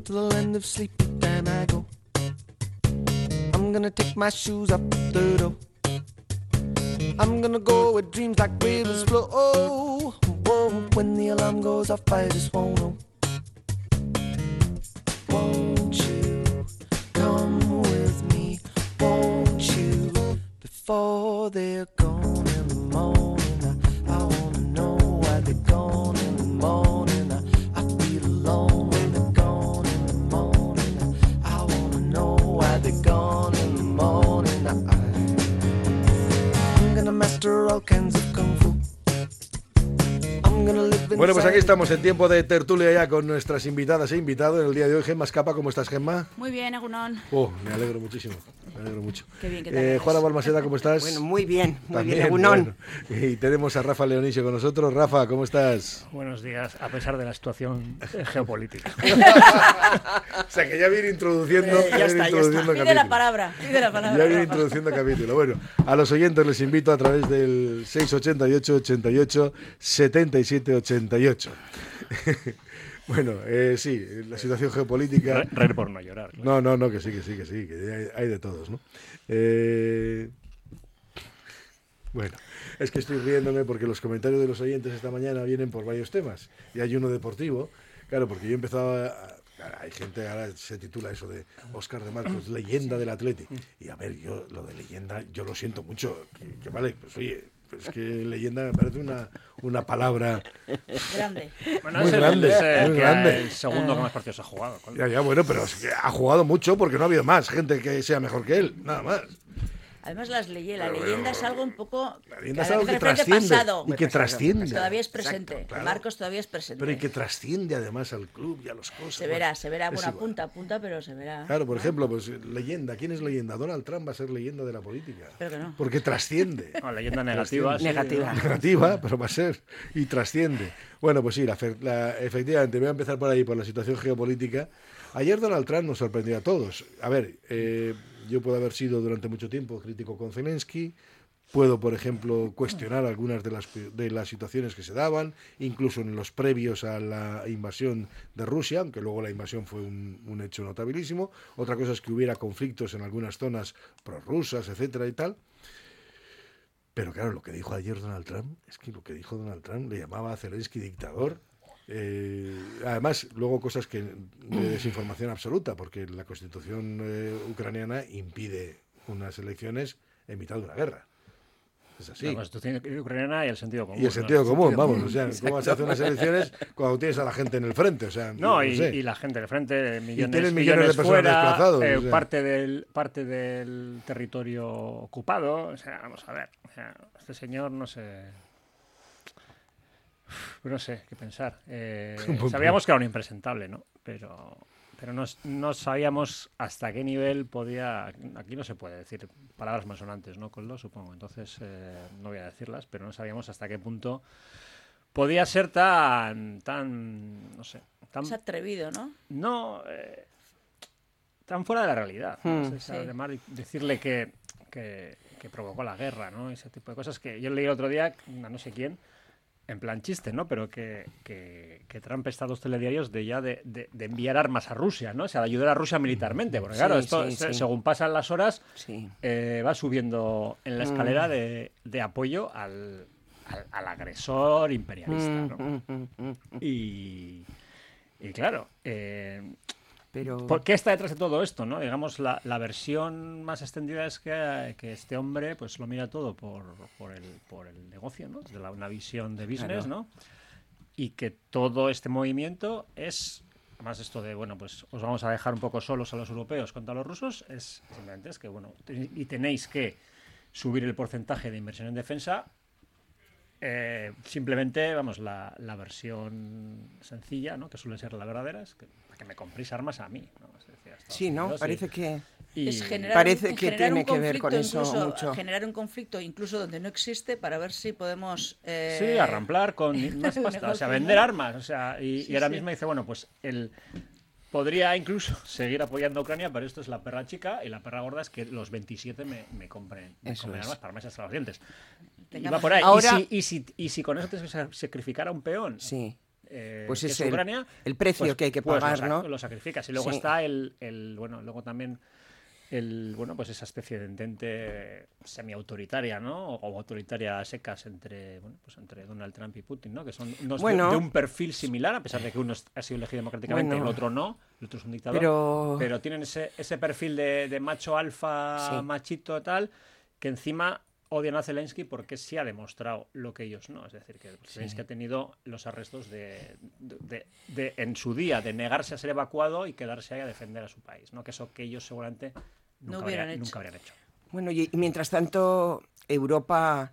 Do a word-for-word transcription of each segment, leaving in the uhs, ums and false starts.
to the land of sleep, then I go. I'm gonna take my shoes up the door. I'm gonna go where dreams like rivers flow. Oh, whoa, when the alarm goes off, I just won't know. Won't you come with me? Won't you? Before they're gone in the morning, I, I wanna know why they're gone in the morning. I, I feel alone when they're gone in the morning. I, I wanna know why they're gone in the morning. I, I'm gonna master all kinds of kung fu. Bueno, pues aquí estamos en tiempo de tertulia ya con nuestras invitadas e invitados en el día de hoy. Gemma Escapa, ¿cómo estás, Gemma? Muy bien, Egunon. Oh, me alegro muchísimo, me alegro mucho. Qué bien que eh, Juana Balmaseda, ¿cómo estás? Bueno, muy bien, muy También, bien, Egunon. Bueno. Y tenemos a Rafa Leonisio con nosotros. Rafa, ¿cómo estás? Buenos días, a pesar de la situación geopolítica. O sea, que ya viene introduciendo, eh, ya, ya está, introduciendo ya está. Pide capítulo. la palabra, pide la palabra. Ya viene introduciendo capítulo. Bueno, a los oyentes les invito a través del seis ochenta y ocho, ochenta y ocho, setenta y siete, ochenta y ocho. Bueno, eh, sí, la situación geopolítica... Re, reír por no llorar. Claro. No, no, no, que sí, que sí, que sí, que hay, hay de todos, ¿no? Eh... Bueno, es que estoy riéndome porque los comentarios de los oyentes esta mañana vienen por varios temas. Y hay uno deportivo, claro, porque yo he empezado a... a hay gente, ahora se titula eso de Óscar de Marcos, leyenda del Atleti. Y a ver, yo lo de leyenda, yo lo siento mucho, que, que vale, pues oye... Es que leyenda me parece una, una palabra grande. Bueno, muy es el, grande, es el, muy que grande. El segundo que más partidos ha jugado. ¿Cuál? Ya, ya, bueno, pero es que ha jugado mucho porque no ha habido más gente que sea mejor que él, nada más. Además, las leye, la leyenda es algo un poco... La leyenda es algo que trasciende pasado. y que trasciende. Todavía es presente. Exacto, claro. Marcos todavía es presente. Pero y que trasciende además al club y a las cosas. Se verá, bueno, se verá. Bueno, igual. apunta, apunta, pero se verá. Claro, por ejemplo, pues leyenda. ¿Quién es leyenda? Donald Trump va a ser leyenda de la política. Pero que no. Porque trasciende. No, leyenda negativa. Sí, negativa. ¿no? Negativa, pero va a ser. Y trasciende. Bueno, pues sí, la, la, efectivamente, voy a empezar por ahí, por la situación geopolítica. Ayer Donald Trump nos sorprendió a todos. A ver, eh, yo puedo haber sido durante mucho tiempo crítico con Zelensky. Puedo, por ejemplo, cuestionar algunas de las, de las situaciones que se daban, incluso en los previos a la invasión de Rusia, aunque luego la invasión fue un, un hecho notabilísimo. Otra cosa es que hubiera conflictos en algunas zonas prorrusas, etcétera y tal. Pero claro, lo que dijo ayer Donald Trump, es que lo que dijo Donald Trump le llamaba a Zelensky dictador. Eh, además, luego cosas que de desinformación absoluta, porque la Constitución eh, ucraniana impide unas elecciones en mitad de una guerra. Es así. La Constitución ucraniana y el sentido común. Y el sentido ¿no? común, el sentido vamos. común. O sea, ¿cómo vas a hacer unas elecciones cuando tienes a la gente en el frente? O sea, No, no y, sé. y la gente del frente, millones, tienes millones millones de personas fuera, desplazados, eh, o sea. parte, del, parte del territorio ocupado. O sea, vamos a ver. O sea, este señor no sé... No sé qué pensar. Eh, sabíamos que era un impresentable, ¿no? Pero... Pero no, no sabíamos hasta qué nivel podía... Aquí no se puede decir palabras malsonantes, ¿no, Coldo? Supongo. Entonces, eh, no voy a decirlas, pero no sabíamos hasta qué punto podía ser tan... tan no sé... Tan, es atrevido, ¿no? No... Eh, tan fuera de la realidad. ¿no? Hmm, o sea, sí. Además, decirle que, que, que provocó la guerra, ¿no? Ese tipo de cosas que yo leí el otro día, a no sé quién, en plan chiste, ¿no? Pero que, que, que Trump está a dos telediarios de ya de, de, de enviar armas a Rusia, ¿no? O sea, de ayudar a Rusia militarmente. Porque claro, Sí, esto, sí, se, sí. según pasan las horas, Sí. eh, va subiendo en la escalera de, de apoyo al, al, al agresor imperialista, ¿no? Mm, mm, mm, mm. Y, y claro, eh, Pero... ¿por qué está detrás de todo esto, no? Digamos, la, la versión más extendida es que, que este hombre pues lo mira todo por, por, el, por el negocio, ¿no? Desde la, una visión de business, Claro. ¿no? Y que todo este movimiento es, además esto de, bueno, pues os vamos a dejar un poco solos a los europeos contra los rusos, es simplemente es que, bueno, y tenéis que subir el porcentaje de inversión en defensa. Eh, simplemente, vamos, la, la versión sencilla, ¿no? Que suele ser la verdadera, es que, que me compréis armas a mí, ¿no? Es decir, a Estados Sí, ¿no? Unidos, Parece y, que... y, Es generar Parece un, que generar tiene un que ver con conflicto, eso incluso, mucho. generar un conflicto incluso donde no existe para ver si podemos... Eh... Sí, arramplar con más el pasta, o sea, negocio, vender ¿no? armas, o sea, y, Sí, y ahora sí. mismo dice, bueno, pues el... Podría incluso seguir apoyando a Ucrania, pero esto es la perra chica y la perra gorda es que los veintisiete me, me compren, me Eso compren es. armas para meses hasta los dientes. Y Tengamos- va por ahí. Ahora- ¿Y, si, y, si, y si con eso te sacrificara un peón, Sí. eh, Pues que es es el- Ucrania, el precio que hay que pues pagar, lo, sac- ¿no? lo sacrificas. Y luego Sí. está el, el, bueno, luego también el, bueno, pues esa especie de entente semi-autoritaria, ¿no? O autoritaria a secas entre, bueno, pues entre Donald Trump y Putin, ¿no? Que son unos de- Bueno. de, un perfil similar, a pesar de que uno es- ha sido elegido democráticamente, Bueno. el otro no, el otro es un dictador. Pero- Pero tienen ese, ese perfil de, de macho alfa, Sí. machito tal, que encima odian a Zelensky porque sí ha demostrado lo que ellos no. Es decir, que Zelensky ha tenido los arrestos de, de- de- de- en su día de negarse a ser evacuado y quedarse ahí a defender a su país, ¿no? Que eso que ellos seguramente nunca, hubieran habrían, hecho. nunca habrían hecho. Bueno, y, y mientras tanto, Europa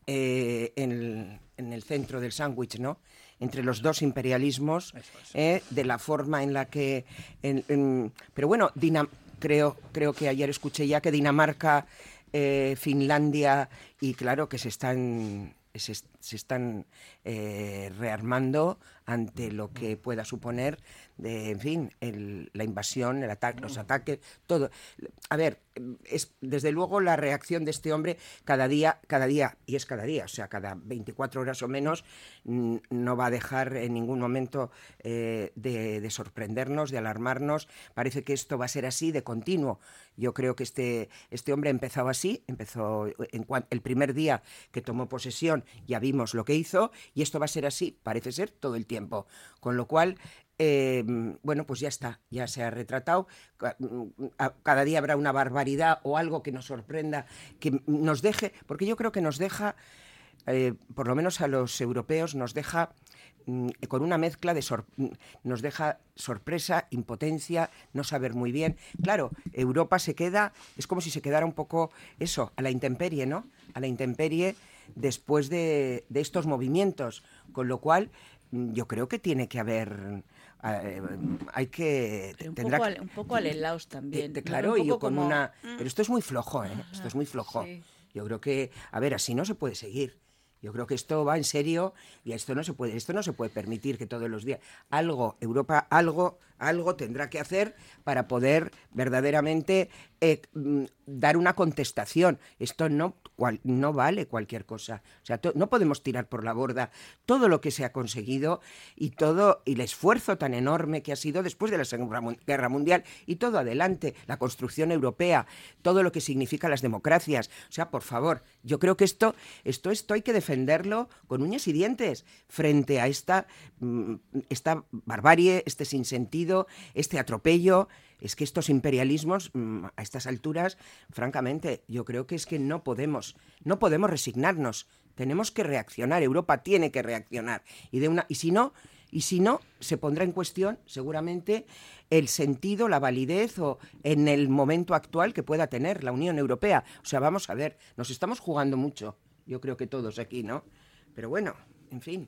eh, en, el, en el centro del sándwich, ¿no? Entre los dos imperialismos, Eso es. eh, de la forma en la que... en- en- pero bueno, Dinam- creo, creo que ayer escuché ya que Dinamarca, eh, Finlandia, y claro que se están... Se, se están eh, rearmando ante lo que pueda suponer, de, en fin, el- la invasión, el ataque, los ataques, todo. A ver, es desde luego la reacción de este hombre cada día, cada día, y es cada día, o sea, cada veinticuatro horas o menos, mm, no va a dejar en ningún momento eh, de, de sorprendernos, de alarmarnos. Parece que esto va a ser así de continuo. Yo creo que este, este hombre empezó así, empezó en cuan- el primer día que tomó posesión, ya vimos lo que hizo, y esto va a ser así, parece ser, todo el tiempo. Con lo cual, eh, bueno, pues ya está, ya se ha retratado. Ca- a- Cada día habrá una barbaridad o algo que nos sorprenda, que nos deje, porque yo creo que nos deja, eh, por lo menos a los europeos, nos deja mm, con una mezcla de sor- mm, nos deja sorpresa, impotencia, no saber muy bien. Claro, Europa se queda, es como si se quedara un poco eso, a la intemperie, ¿no? A la intemperie después de, de estos movimientos, con lo cual mm, yo creo que tiene que haber, eh, hay que Pero un, tendrá poco que- al- un poco alelaos también. de- de- ¿no? claro, Un y poco con como, una... mm, Pero esto es muy flojo, ¿eh? Esto es muy flojo. sí. Yo creo que, a ver, así no se puede seguir. Yo creo que esto va en serio y esto no se puede, esto no se puede permitir que todos los días algo, Europa, algo, algo tendrá que hacer para poder verdaderamente eh, mm, dar una contestación. Esto no, cual- no vale cualquier cosa. O sea, to- no podemos tirar por la borda todo lo que se ha conseguido y todo y el esfuerzo tan enorme que ha sido después de la Segunda Mun- Guerra Mundial y todo adelante, la construcción europea, todo lo que significan las democracias. O sea, por favor, yo creo que esto, esto, esto hay que defenderlo con uñas y dientes frente a esta, mm, esta barbarie, este sinsentido, este atropello. Es que estos imperialismos, mm, a estas alturas, francamente, yo creo que es que no podemos, no podemos resignarnos. Tenemos que reaccionar. Europa tiene que reaccionar. Y de una, y si no, y si no, se pondrá en cuestión, seguramente, el sentido, la validez o en el momento actual que pueda tener la Unión Europea. O sea, vamos a ver, nos estamos jugando mucho. Yo creo que todos aquí, ¿no? Pero bueno, en fin.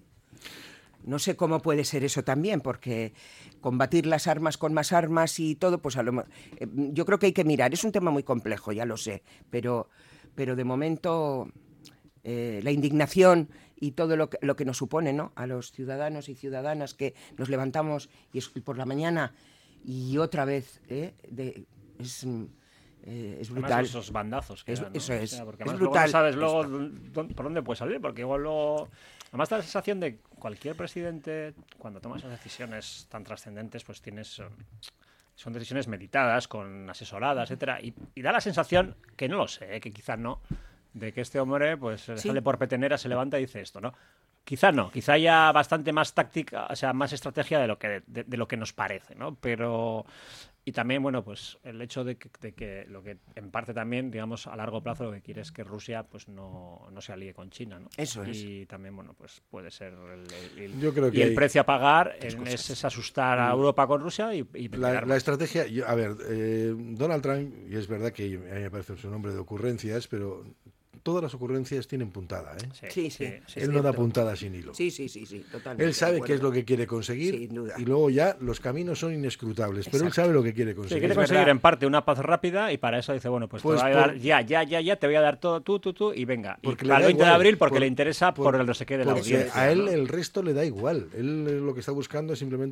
No sé cómo puede ser eso también, porque combatir las armas con más armas y todo, pues a lo mo- eh, yo creo que hay que mirar. Es un tema muy complejo, ya lo sé, pero, pero de momento eh, la indignación y todo lo que, lo que nos supone, ¿no? A los ciudadanos y ciudadanas que nos levantamos y es, por la mañana y otra vez, ¿eh? De, es, mm, eh, es Además, brutal. esos bandazos que Es- dan, ¿no? eso es. porque Es además luego brutal no sabes luego esto. dónde- por dónde puede salir, porque igual luego... Además da la sensación de cualquier presidente, cuando toma esas decisiones tan trascendentes, pues tienes... eh, Son decisiones meditadas, con asesoradas, etcétera, y, y da la sensación, que no lo sé, eh, que quizás no, de que este hombre pues Sí. sale por petenera, se levanta y dice esto, ¿no? Quizá no, quizá haya bastante más táctica, o sea, más estrategia de lo que de, de lo que nos parece, ¿no? Pero y también, bueno, pues el hecho de que, de que lo que en parte también, digamos, a largo plazo lo que quiere es que Rusia pues no, no se alíe con China, ¿no? Eso es. Y también, bueno, pues puede ser el, el- Yo creo que y el hay precio a pagar en- es, es asustar a Europa con Rusia y, y La, pelear la más. estrategia, yo- a ver, eh, Donald Trump, y es verdad que a mí me parece su nombre de ocurrencias, pero todas las ocurrencias tienen puntada, ¿eh? Sí, sí. sí. Él no da cierto. puntada sin hilo. Sí, sí, sí, sí, totalmente. Él de sabe qué es acuerdo. lo que quiere conseguir Sin duda. y luego ya los caminos son inescrutables, pero él Exacto. sabe lo que quiere Sí, conseguir. quiere Es conseguir verdad. en parte una paz rápida y para eso dice, bueno, pues, Pues te voy a por- dar ya, ya, ya, ya, te voy a dar todo tú, tú, tú y venga. Y Porque le para el da veinte de igual, abril porque por- le interesa por, el no sé qué de la Porque audiencia. a él ¿no? el resto le da igual. Él eh, lo que está buscando es simplemente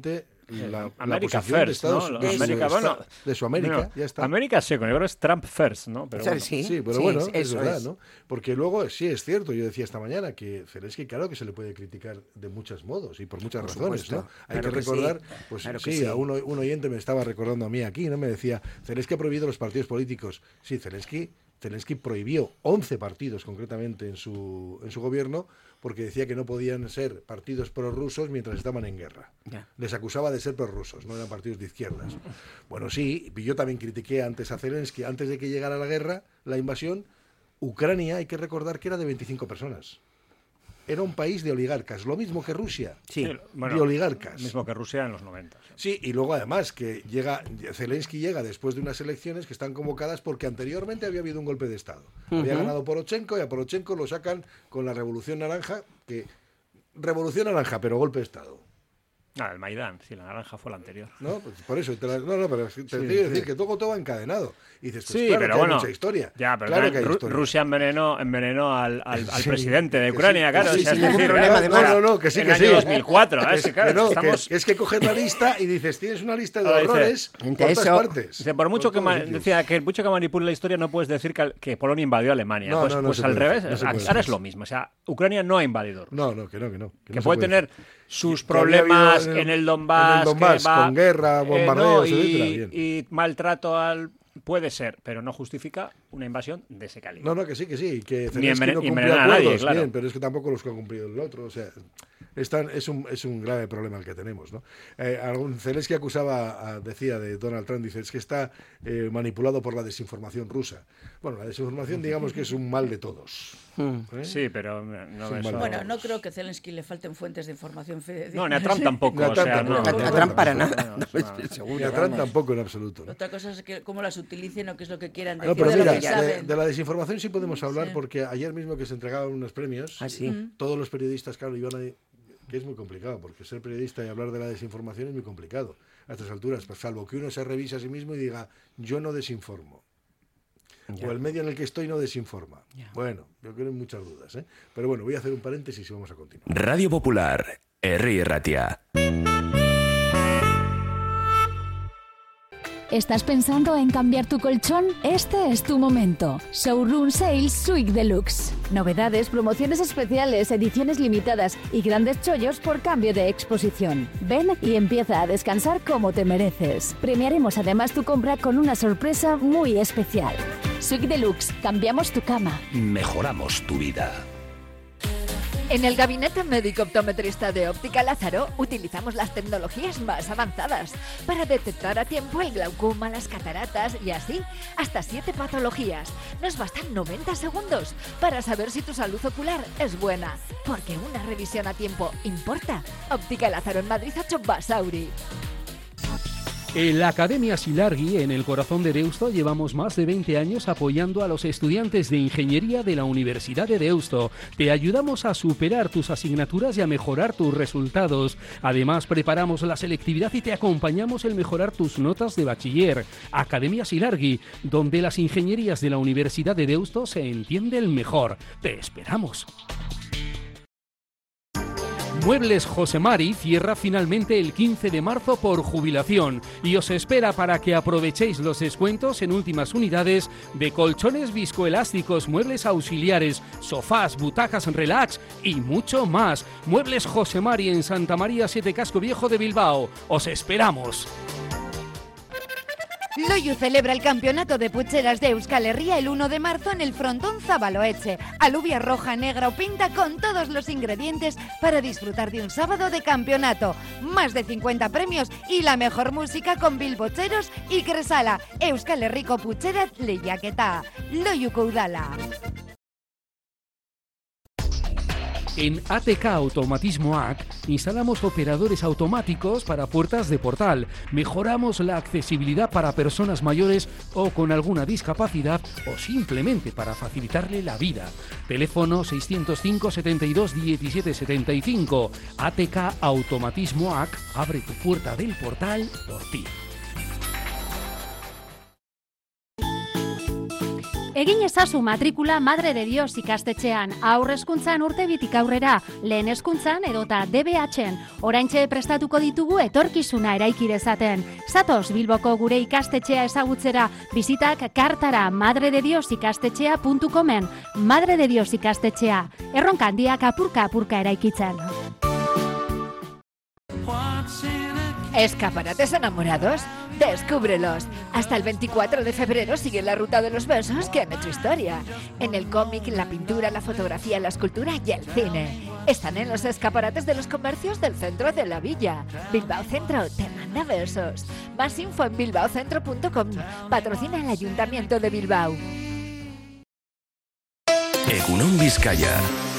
la, la América posición de First, Estados ¿no? Unidos, América, de, bueno, de su América, no, ya está. América second, yo creo que es Trump First, ¿no? Pero O sea, bueno. sí, Sí, pero sí, bueno, es eso verdad, es. ¿no? Porque luego, sí, es cierto, yo decía esta mañana que Zelensky, claro que se le puede criticar de muchos modos y por muchas Por razones, supuesto, ¿no? Hay claro que que recordar, sí, pues claro que sí, sí. a un, un oyente me estaba recordando a mí aquí, ¿no? Me decía, Zelensky ha prohibido los partidos políticos. Sí, Zelensky, Zelensky prohibió once partidos concretamente en su, en su gobierno porque decía que no podían ser partidos prorrusos mientras estaban en guerra. Ya. Les acusaba de ser prorrusos, no eran partidos de izquierdas. Bueno, sí, y yo también critiqué antes a Zelensky, antes de que llegara la guerra, la invasión. Ucrania, hay que recordar que era de veinticinco personas. Era un país de oligarcas, lo mismo que Rusia, Sí. Bueno, de oligarcas. mismo que Rusia en los noventa. Sí, y luego además que llega Zelensky llega después de unas elecciones que están convocadas porque anteriormente había habido un golpe de Estado. Había Ujú. ganado Poroshenko y a Poroshenko lo sacan con la Revolución Naranja, que Revolución Naranja, pero golpe de Estado. Nada, el Maidán, sí, la naranja fue la anterior. ¿No? Pues por eso, te la- no, no, pero te Sí, quiero sí. decir que todo, todo va encadenado. Y dices, pues Sí, claro pero que bueno. hay mucha historia. Ya, pero claro también que hay Ru- historia. Rusia envenenó, envenenó al, al, al Sí, presidente de que Ucrania, sí, claro. que o sí, sea, sin es ningún decir, problema, claro, además. o sea, No, no, que sí, en que el sí. año dos mil cuatro, ¿eh? Es, Sí, claro, que no, estamos... que- es que coges la lista y dices, tienes una lista de Ahora dice, horrores por entre todas eso- partes. Dice, por mucho Por que, todos ma- sitios. decía que mucho que manipule la historia no puedes decir que, al- que Polonia invadió Alemania. No, pues no, no pues se al puede revés, decir, no se puede ahora es decir. lo mismo. O sea, Ucrania no ha invadido Rusia. No, no, que no, que no. Que no se puede puede tener decir. sus Que había problemas habido en el Donbass, en el Donbass, que va- con guerra, eh, bombardeos, no, y, etcétera, bien. y maltrato al... Puede ser, pero no justifica una invasión de ese calibre. No, no, que sí, que sí, que Ni Zelensky envenen- no cumple envenenar a nadie, acuerdos, claro. bien, pero es que tampoco los que ha cumplido el otro, o sea, están, es, un, es un grave problema el que tenemos, ¿no? Eh, algún Zelensky acusaba, a- decía de Donald Trump, dice, es que está eh, manipulado por la desinformación rusa. Bueno, la desinformación digamos que es un mal de todos. ¿eh? Sí, pero no, Son eso- mal- Bueno, no creo que a Zelensky le falten fuentes de información fidedignas. No, ni a Trump tampoco. Ni a o Trump sea, tampoco. no, A, no, a no, Trump no, para no, nada. no, es una- Ni Seguro, a Trump vamos. tampoco en absoluto, ¿no? Otra cosa es que cómo las utilicen o qué es lo que quieran No, decir pero de lo mira, que de, saben. de la desinformación sí podemos hablar Sí. porque ayer mismo que se entregaban unos premios, Ah, sí. todos los periodistas, claro, iban a... que es muy complicado, porque ser periodista y hablar de la desinformación es muy complicado a estas alturas, pues, salvo que uno se revise a sí mismo y diga, yo no desinformo. Ya. O el medio en el que estoy no desinforma. Ya. Bueno, yo creo que hay muchas dudas, ¿eh? Pero bueno, voy a hacer un paréntesis y vamos a continuar. Radio Popular, Herri Ratia. ¿Estás pensando en cambiar tu colchón? Este es tu momento. Showroom Sales Suite Deluxe. Novedades, promociones especiales, ediciones limitadas y grandes chollos por cambio de exposición. Ven y empieza a descansar como te mereces. Premiaremos además tu compra con una sorpresa muy especial. Suite Deluxe. Cambiamos tu cama. Mejoramos tu vida. En el Gabinete Médico Optometrista de Óptica Lázaro utilizamos las tecnologías más avanzadas para detectar a tiempo el glaucoma, las cataratas y así hasta siete patologías. Nos bastan noventa segundos para saber si tu salud ocular es buena, porque una revisión a tiempo importa. Óptica Lázaro en Madrid ocho Basauri. En la Academia Silargui, en el corazón de Deusto, llevamos más de veinte años apoyando a los estudiantes de Ingeniería de la Universidad de Deusto. Te ayudamos a superar tus asignaturas y a mejorar tus resultados. Además, preparamos la selectividad y te acompañamos en mejorar tus notas de bachiller. Academia Silargui, donde las ingenierías de la Universidad de Deusto se entienden mejor. Te esperamos. Muebles José Mari cierra finalmente el quince de marzo por jubilación y os espera para que aprovechéis los descuentos en últimas unidades de colchones viscoelásticos, muebles auxiliares, sofás, butacas relax y mucho más. Muebles José Mari en Santa María siete Casco Viejo de Bilbao. ¡Os esperamos! Loiu celebra el campeonato de pucheras de Euskal Herria el uno de marzo en el frontón Zabaloeche. Alubia roja, negra o pinta con todos los ingredientes para disfrutar de un sábado de campeonato. Más de cincuenta premios y la mejor música con bilbocheros y Cresala. Euskal Herriko pucherat lehiaketa. Loiuko udala. En A T K Automatismo A C instalamos operadores automáticos para puertas de portal, mejoramos la accesibilidad para personas mayores o con alguna discapacidad o simplemente para facilitarle la vida. Teléfono seiscientos cinco, setenta y dos, diecisiete setenta y cinco. A T K Automatismo A C abre tu puerta del portal por ti. Egin ezazu matrikula Madre de Dios ikastetxean, aurrezkuntzan urte bitik aurrera, lehen hezkuntzan edota D B H-en, oraintxe prestatuko ditugu etorkizuna eraiki dezaten. Zatoz Bilboko gure ikastetxea ezagutzera, bizitak kartara madre de dios ikastetxea puntu comen, Madre de Dios ikastetxea, erronka handiak apurka apurka eraikitzen. ¿Escaparates enamorados? ¡Descúbrelos! Hasta el veinticuatro de febrero sigue la ruta de los besos que han hecho historia. En el cómic, la pintura, la fotografía, la escultura y el cine. Están en los escaparates de los comercios del centro de la villa. Bilbao Centro te manda besos. Más info en bilbao centro punto com. Patrocina el Ayuntamiento de Bilbao. Egunon Vizcaya.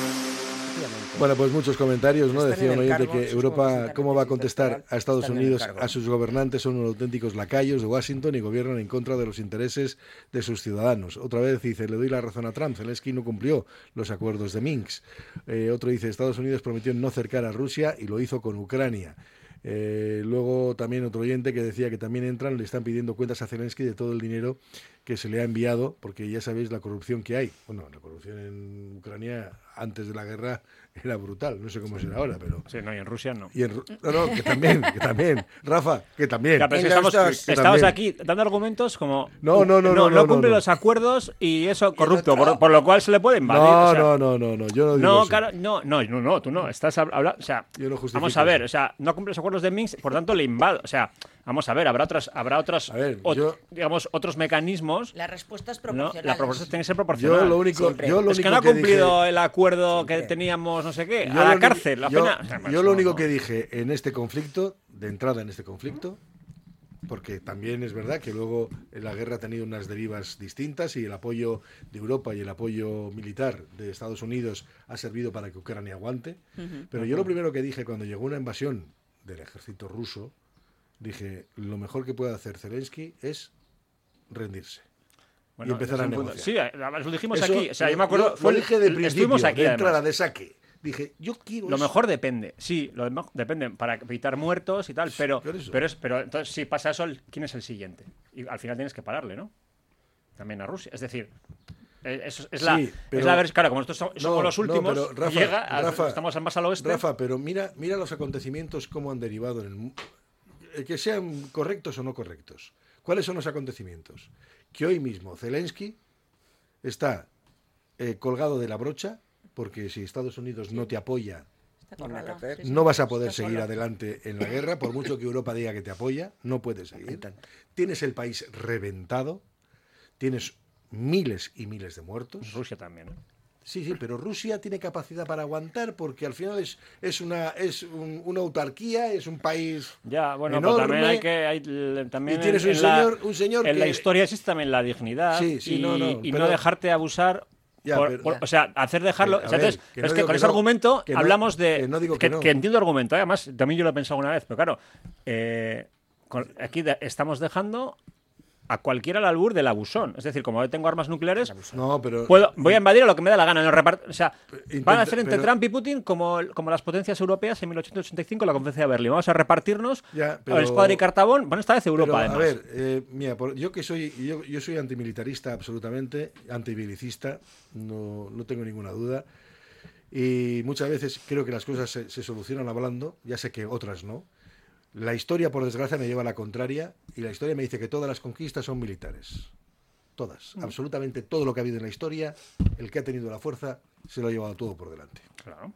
Bueno, pues muchos comentarios, ¿no? Están Decía en un el oyente cargo, que sus Europa, gobernantes ¿cómo va a contestar a Estados están en el Unidos, cargo. a sus gobernantes? Son unos auténticos lacayos de Washington y gobiernan en contra de los intereses de sus ciudadanos. Otra vez dice, le doy la razón a Trump, Zelensky no cumplió los acuerdos de Minsk. Eh, otro dice, Estados Unidos prometió no cercar a Rusia y lo hizo con Ucrania. Eh, luego también otro oyente que decía que también entran, le están pidiendo cuentas a Zelensky de todo el dinero que se le ha enviado, porque ya sabéis la corrupción que hay. Bueno, la corrupción en Ucrania antes de la guerra era brutal, no sé cómo será ahora, pero... Sí, no, y en Rusia no. Y en, Ru- no, no, que también, que también. Rafa, que también. Ya, pero si En los estamos, dos. Que estamos también. aquí dando argumentos como No, no, no, no, no, no, cumple no. los acuerdos y eso corrupto, otro? por, por lo cual se le puede invadir. No, o sea, no, no, no, no, yo no digo No, eso. claro, no, no, no, no, tú no, estás hablando, o sea, Yo no justifico vamos a ver, eso. o sea, no cumple los acuerdos de Minsk, por tanto le invado, o sea, vamos a ver, habrá otras, habrá otros, A ver, ot- yo- digamos, otros mecanismos, La respuesta es ¿no? proporcional. La propuesta tiene que ser proporcional. Yo lo único, Siempre. yo lo es que único no ha que cumplido dije- el acuerdo que teníamos, no sé qué, yo a lo la único- cárcel, la yo, pena. o sea, yo no, lo único no. que dije en este conflicto, de entrada en este conflicto, porque también es verdad que luego la guerra ha tenido unas derivas distintas y el apoyo de Europa y el apoyo militar de Estados Unidos ha servido para que Ucrania aguante. Pero yo lo primero que dije cuando llegó una invasión del ejército ruso, dije, lo mejor que puede hacer Zelensky es rendirse. Bueno, y empezar a es un punto- negociar. Sí, lo dijimos Eso, aquí, o sea, yo lo- me acuerdo, lo fue el- dije de principio, estuvimos aquí de además. entrada, de saque. Dije, yo quiero Lo eso. mejor depende, sí, lo demás depende para evitar muertos y tal, pero, por eso. pero, es, pero entonces si pasa eso, ¿quién es el siguiente? Y al final tienes que pararle, ¿no? También a Rusia, es decir, eh, eso es la, Sí, pero- es la vers- claro, como nosotros somos, somos No, los no, últimos, pero Rafa, llega, a- Rafa, estamos más al oeste. Rafa, pero mira, mira los acontecimientos cómo han derivado en el mu- eh, que sean correctos o no correctos. ¿Cuáles son los acontecimientos? Que hoy mismo Zelensky está eh, colgado de la brocha, porque si Estados Unidos no te apoya, Está acorralado, sí, sí. no vas a poder Está seguir solo. adelante en la guerra, por mucho que Europa diga que te apoya, no puedes seguir. Tienes el país reventado, tienes miles y miles de muertos. Rusia también, ¿eh? Sí, sí, pero Rusia tiene capacidad para aguantar porque al final es, es una es un- una autarquía, es un país Ya, bueno, enorme, pero también hay que hay, l- también y tienes en, un en la- señor, un señor en la que- historia existe también la dignidad Sí, sí, y, no, no, y pero- no dejarte abusar. Ya, por- pero- por- o sea, hacer dejarlo. Que, a o sea, ver, entonces, que pero es no que digo con que ese no, argumento que no- hablamos de. que no digo que, que no. que entiendo el argumento. ¿eh? Además, también yo lo he pensado una vez, pero claro, eh, con- aquí de- estamos dejando a cualquiera al albur del abusón. Es decir, como yo tengo armas nucleares, no, pero puedo, voy a invadir a lo que me da la gana. No repart- o sea, Intenta- van a hacer entre pero- Trump y Putin como, como las potencias europeas en mil ochocientos ochenta y cinco en la conferencia de Berlín. Vamos a repartirnos Ya, a pero- Escuadra y Cartabón. Bueno, esta vez Europa, pero, además. a ver, eh, mira, por- yo que soy yo, yo soy antimilitarista absolutamente, antibelicista, no, no tengo ninguna duda. Y muchas veces creo que las cosas se, se solucionan hablando, ya sé que otras no. La historia, por desgracia, me lleva a la contraria y la historia me dice que todas las conquistas son militares. Todas, absolutamente todo lo que ha habido en la historia, el que ha tenido la fuerza se lo ha llevado todo por delante. Claro.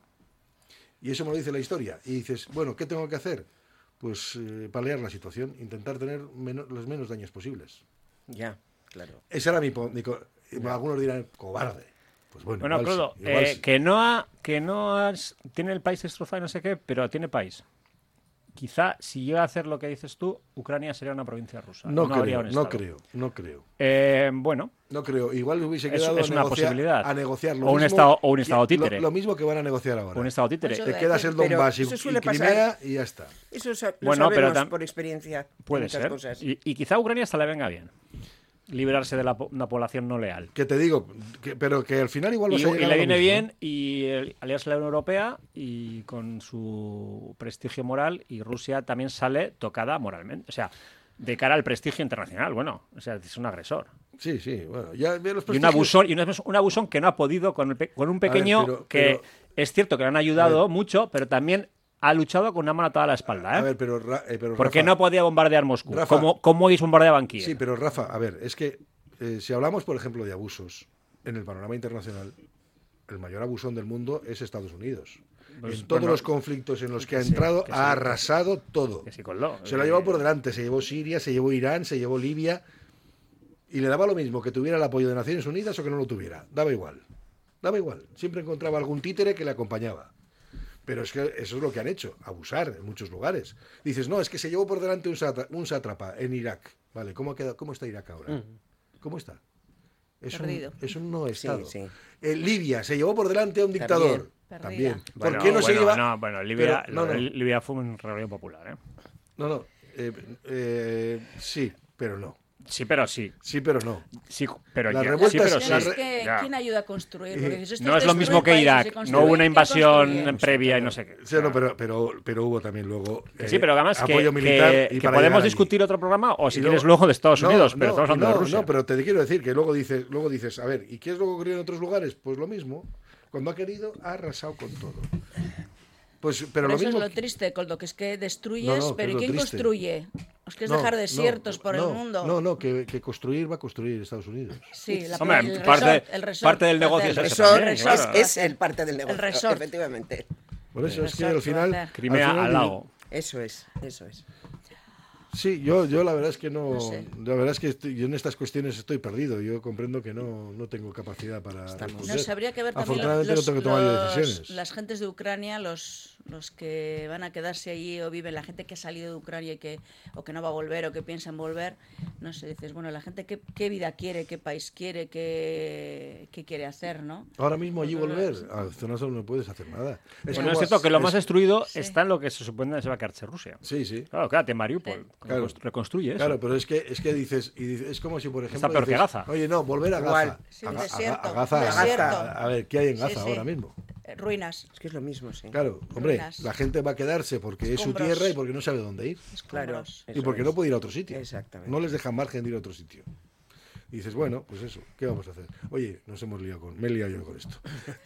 Y eso me lo dice la historia. Y dices, bueno, ¿qué tengo que hacer? Pues eh, paliar la situación, intentar tener meno- los menos daños posibles. Ya, claro. Ese era mi... po- mi co- algunos dirán, cobarde. Pues bueno, Bueno, igual Clodo, sí, igual eh, sí. que no ha, que no has- tiene el país destrozado y no sé qué, pero tiene país. Quizá si llega a hacer lo que dices tú, Ucrania sería una provincia rusa. No, habría creo, un no estado. creo, no creo. Eh, bueno, No creo. Igual hubiese Es- quedado es a, una negociar, posibilidad. a negociar lo O un mismo estado- o un que- estado títere. Lo, lo mismo que van a negociar ahora. un estado títere. Eso Te de quedas el Pero Donbass y, eso y suele Crimea pasar. y ya está. Eso sa- lo Bueno, pero sabemos tam- por experiencia. de Puede muchas ser. cosas. Y, y quizá a Ucrania hasta le venga bien liberarse de la, po- una población no leal. Que te digo, que- pero que al final igual vas Y, a y llegar a le lo viene mismo, bien ¿eh? y el- aliarse a la Unión Europea y con su prestigio moral, y Rusia también sale tocada moralmente. O sea, de cara al prestigio internacional. Bueno, o sea, es un agresor. Sí, sí, bueno, ya los Y un prestigios- abusón, y un, un abusón que no ha podido con, el pe- con un pequeño pero- que pero- es cierto que le han A ayudado ver. mucho, pero también ha luchado con una mano atada a la espalda. ¿eh? A ver, pero, Ra- eh, pero Porque Rafa- no podía bombardear Moscú. Rafa- como, como ellos bombardeaban Kiev. Sí, pero Rafa, a ver, es que eh, si hablamos, por ejemplo, de abusos en el panorama internacional, el mayor abusón del mundo es Estados Unidos. Pues, en todos bueno, los conflictos en los que ha que sí, entrado, que sí, ha que- arrasado todo. que sí, con lo- Se lo ha llevado por delante, se llevó Siria, se llevó Irán, se llevó Libia, y le daba lo mismo que tuviera el apoyo de Naciones Unidas o que no lo tuviera. Daba igual. Daba igual. Siempre encontraba algún títere que le acompañaba. Pero es que eso es lo que han hecho, abusar en muchos lugares. Dices, no, es que se llevó por delante un, satra- un sátrapa en Irak. Vale, ¿cómo, ha quedado, ¿cómo está Irak ahora? ¿Cómo está? Es un, Perdido. es un no estado. sí. En Libia se llevó por delante a un dictador. Perdida. También. ¿Por Bueno, qué no se bueno, lleva? no, bueno, Libia, Pero- no, lo de no. Libia fue un rebelión popular. ¿eh? No, no. eh, eh, sí, pero no. Sí, pero sí. Sí, pero no. Sí, pero Las ya- revueltas- sí, pero Pero sí. las es que, Ya. ¿quién ayuda a construir? Porque dices, esto No es lo destruir mismo que países y Irak. No construir, hubo una ¿quién invasión construye? previa y no sé qué. Sí, no, pero, pero, pero hubo también luego Que eh, sí, pero además que, apoyo militar que- y que para podemos llegar allí. discutir otro programa o si Y quieres luego de Estados no, Unidos, pero no, estamos hablando no, de Rusia. No, pero te quiero decir que luego dices, luego dices, a ver, ¿y qué es lo que ocurrió en otros lugares? Pues lo mismo. Cuando ha querido, ha arrasado con todo. Pues, pero Pero lo eso mismo. es lo triste, Coldo, que es que destruyes, No, no, que pero es ¿y lo quién triste. construye? Es que es No, dejar no, desiertos por no, el mundo. No, no, que, que construir va a construir Estados Unidos. Sí, la, Hombre, el parte- resort, el resort, parte del negocio el es ese resort, también, el Es, claro. resort. es el parte del negocio, resort. efectivamente. Por eso es que Resort al final. va a hacer. Crimea al final al digo- lago. Eso es, eso es. Sí, yo, yo la verdad es que no, No sé. la verdad es que estoy- yo en estas cuestiones estoy perdido. Yo comprendo que no, no tengo capacidad para responder. No, se habría que ver también Afortunadamente los, no tengo que tomar yo los- decisiones. las gentes de Ucrania, los, los que van a quedarse allí o viven, la gente que ha salido de Ucrania y que, o que no va a volver o que piensan volver, no sé, dices, bueno, la gente qué, qué vida quiere, qué país quiere, qué, qué quiere hacer, ¿no? Ahora mismo allí Porque volver, los- a zonas donde no puedes hacer nada. Es Bueno, como- es cierto que lo más es- destruido Sí. está en lo que se supone que se va a quedarse Rusia. Sí, sí. Claro, quédate en Mariupol. Sí. Claro. Reconstru- Reconstruye eso. Claro, pero es que, es que dices, y dices- es como si, por ejemplo, Está peor que dices, Gaza. oye, no, volver a Igual. Gaza. Sí, a, un Ga- a- desierto, a Gaza, un a- desierto. a, a ver, ¿qué hay en Sí, Gaza sí. ahora mismo? Eh, ruinas, Es que es lo mismo, sí. Claro, hombre, Ruinas. la gente va a quedarse porque es su Escombros. tierra y porque no sabe dónde ir. Claro. escombros. Y eso porque es. no puede ir a otro sitio. Exactamente. No les dejan margen de ir a otro sitio. Y dices, bueno, pues eso, ¿qué vamos a hacer? Oye, nos hemos liado con... Me he liado yo con esto.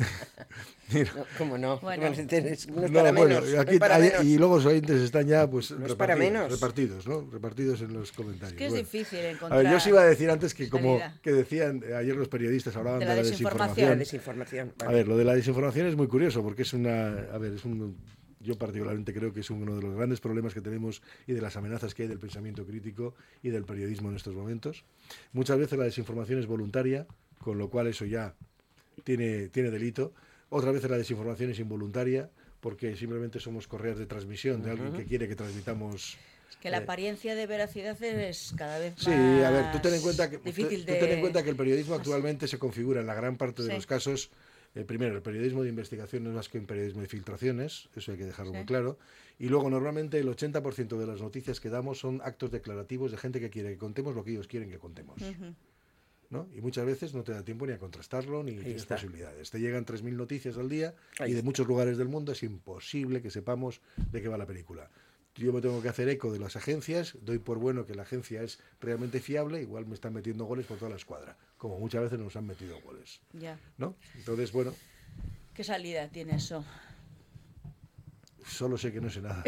Mira. No, ¿cómo no? Bueno. Bueno, es- no es No, para bueno, menos. no aquí es para hay- menos. y luego los oyentes están ya pues No es para repartidos, menos. repartidos, ¿no? Repartidos en los comentarios. Es que es Bueno. difícil A encontrar. ver, yo os iba a decir antes que como salida. que decían eh, ayer los periodistas hablaban De de la la, desinformación. La desinformación. desinformación. A vale. ver, lo de la desinformación es muy curioso porque es una, a ver, es un, yo particularmente creo que es uno de los grandes problemas que tenemos y de las amenazas que hay del pensamiento crítico y del periodismo en estos momentos. Muchas veces la desinformación es voluntaria, con lo cual eso ya tiene, tiene delito. Otras veces la desinformación es involuntaria porque simplemente somos correas de transmisión de alguien que quiere que transmitamos. Es que la eh, apariencia de veracidad es cada vez Sí, más a ver, tú ten en cuenta que, tú- difícil tú de... ten en cuenta que el periodismo actualmente se configura en la gran parte de Sí. los casos. Eh, primero, el periodismo de investigación no es más que un periodismo de filtraciones, eso hay que dejarlo Sí. muy claro. Y luego, normalmente, el ochenta por ciento de las noticias que damos son actos declarativos de gente que quiere que contemos lo que ellos quieren que contemos. Ujú. ¿No? Y muchas veces no te da tiempo ni a contrastarlo ni tienes está. posibilidades. Te llegan tres mil noticias al día Ahí y de está. muchos lugares del mundo es imposible que sepamos de qué va la película. Yo me tengo que hacer eco de las agencias, doy por bueno que la agencia es realmente fiable, igual me están metiendo goles por toda la escuadra, como muchas veces nos han metido goles. Ya. ¿No? Entonces, bueno, ¿Qué salida tiene eso? solo sé que no sé nada.